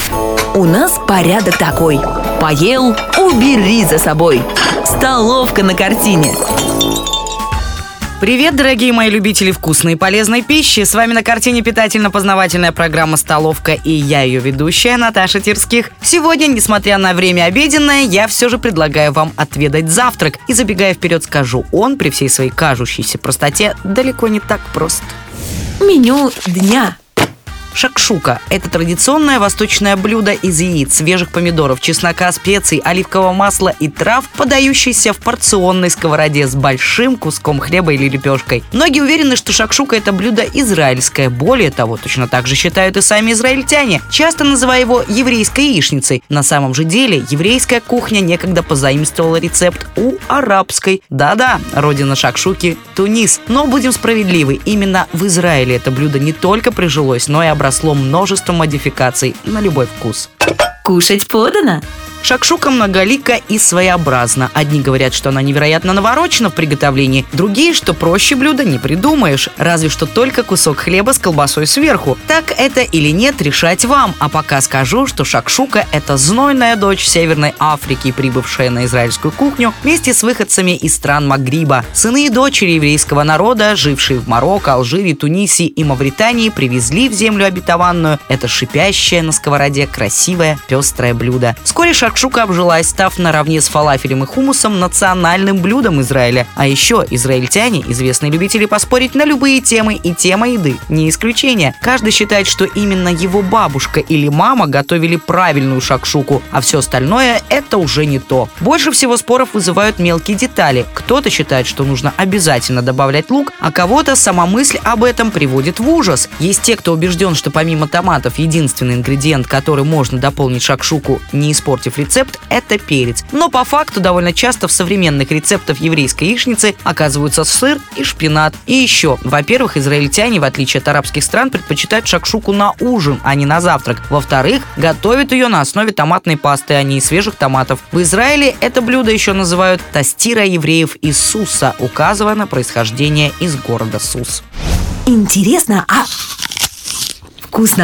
У нас порядок такой: поел — убери за собой. Столовка на картине. Привет, дорогие мои любители вкусной и полезной пищи. С вами на картине питательно-познавательная программа «Столовка» и я, ее ведущая, Наташа Тирских. Сегодня, несмотря на время обеденное, я все же предлагаю вам отведать завтрак. И забегая вперед, скажу, он при всей своей кажущейся простоте далеко не так прост. Меню дня. Шакшука – это традиционное восточное блюдо из яиц, свежих помидоров, чеснока, специй, оливкового масла и трав, подающееся в порционной сковороде с большим куском хлеба или лепешкой. Многие уверены, что шакшука – это блюдо израильское. Более того, точно так же считают и сами израильтяне, часто называя его еврейской яичницей. На самом же деле, еврейская кухня некогда позаимствовала рецепт у арабской. Да-да, родина шакшуки – Тунис. Но будем справедливы, именно в Израиле это блюдо не только прижилось, но и обросло множеством модификаций на любой вкус. Кушать подано. Шакшука многолика и своеобразна. Одни говорят, что она невероятно наворочена в приготовлении, другие, что проще блюда не придумаешь, разве что только кусок хлеба с колбасой сверху. Так это или нет, решать вам. А пока скажу, что шакшука – это знойная дочь Северной Африки, прибывшая на израильскую кухню вместе с выходцами из стран Магриба. Сыны и дочери еврейского народа, жившие в Марокко, Алжире, Тунисе и Мавритании, привезли в землю обетованную это шипящее на сковороде красивое пестрое блюдо. Вскоре шакшука обжилась, став наравне с фалафелем и хумусом национальным блюдом Израиля. А еще израильтяне – известные любители поспорить на любые темы, и тема еды не исключение. Каждый считает, что именно его бабушка или мама готовили правильную шакшуку, а все остальное – это уже не то. Больше всего споров вызывают мелкие детали. Кто-то считает, что нужно обязательно добавлять лук, а кого-то сама мысль об этом приводит в ужас. Есть те, кто убежден, что помимо томатов единственный ингредиент, который можно дополнить шакшуку, не испортив рецепт, это перец. Но по факту довольно часто в современных рецептах еврейской яичницы оказываются сыр и шпинат. И еще, во-первых, израильтяне, в отличие от арабских стран, предпочитают шакшуку на ужин, а не на завтрак. Во-вторых, готовят ее на основе томатной пасты, а не из свежих томатов. В Израиле это блюдо еще называют тостира евреев из Суса, указывая на происхождение из города Сус. Интересно, а вкусно.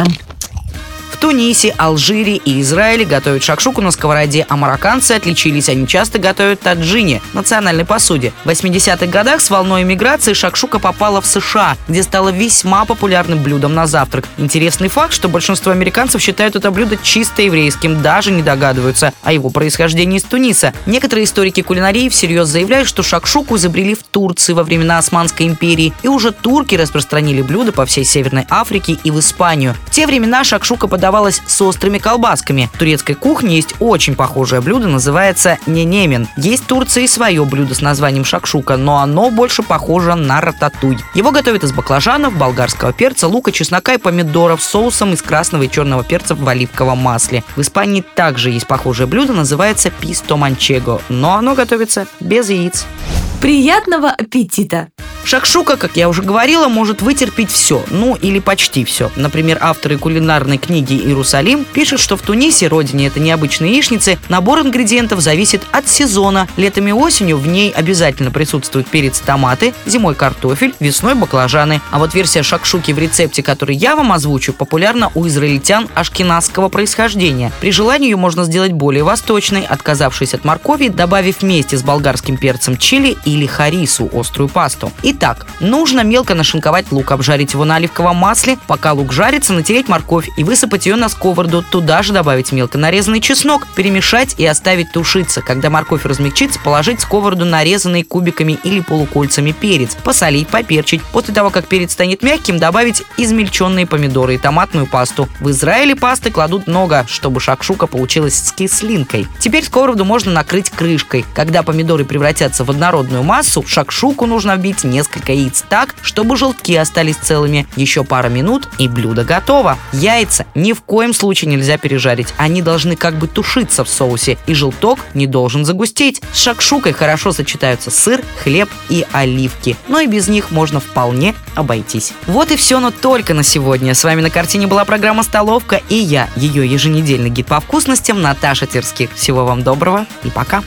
В Тунисе, Алжире и Израиле готовят шакшуку на сковороде, а марокканцы отличились, они часто готовят таджини – национальной посуде. В 80-х годах с волной эмиграции шакшука попала в США, где стала весьма популярным блюдом на завтрак. Интересный факт, что большинство американцев считают это блюдо чисто еврейским, даже не догадываются о его происхождении из Туниса. Некоторые историки кулинарии всерьез заявляют, что шакшуку изобрели в Турции во времена Османской империи, и уже турки распространили блюдо по всей Северной Африке и в Испанию. В те времена шакшука подавалась с острыми колбасками. В турецкой кухне есть очень похожее блюдо, называется ненемен. Есть в Турции и свое блюдо с названием шакшука, но оно больше похоже на рататуй. Его готовят из баклажанов, болгарского перца, лука, чеснока и помидоров с соусом из красного и черного перца в оливковом масле. В Испании также есть похожее блюдо, называется писто манчего, но оно готовится без яиц. Приятного аппетита! Шакшука, как я уже говорила, может вытерпеть все, ну или почти все. Например, авторы кулинарной книги «Иерусалим» пишут, что в Тунисе, родине этой необычной яичницы, набор ингредиентов зависит от сезона. Летом и осенью в ней обязательно присутствуют перец и томаты, зимой картофель, весной баклажаны. А вот версия шакшуки в рецепте, который я вам озвучу, популярна у израильтян ашкеназского происхождения. При желании ее можно сделать более восточной, отказавшись от моркови, добавив вместе с болгарским перцем чили или харису, острую пасту. Итак, нужно мелко нашинковать лук, обжарить его на оливковом масле. Пока лук жарится, натереть морковь и высыпать ее на сковороду. Туда же добавить мелко нарезанный чеснок, перемешать и оставить тушиться. Когда морковь размягчится, положить в сковороду нарезанный кубиками или полукольцами перец, посолить, поперчить. После того, как перец станет мягким, добавить измельченные помидоры и томатную пасту. В Израиле пасты кладут много, чтобы шакшука получилась с кислинкой. Теперь сковороду можно накрыть крышкой. Когда помидоры превратятся в однородную массу, в шакшуку нужно вбить несколько яиц так, чтобы желтки остались целыми. Еще пара минут, и блюдо готово. Яйца ни в коем случае нельзя пережарить. Они должны как бы тушиться в соусе, и желток не должен загустеть. С шакшукой хорошо сочетаются сыр, хлеб и оливки. Но и без них можно вполне обойтись. Вот и все, но только на сегодня. С вами на картине была программа «Столовка» и я, ее еженедельный гид по вкусностям, Наташа Тирских. Всего вам доброго и пока.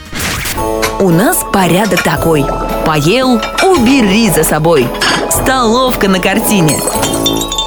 У нас порядок такой: поел — убери за собой. Столовка на картине.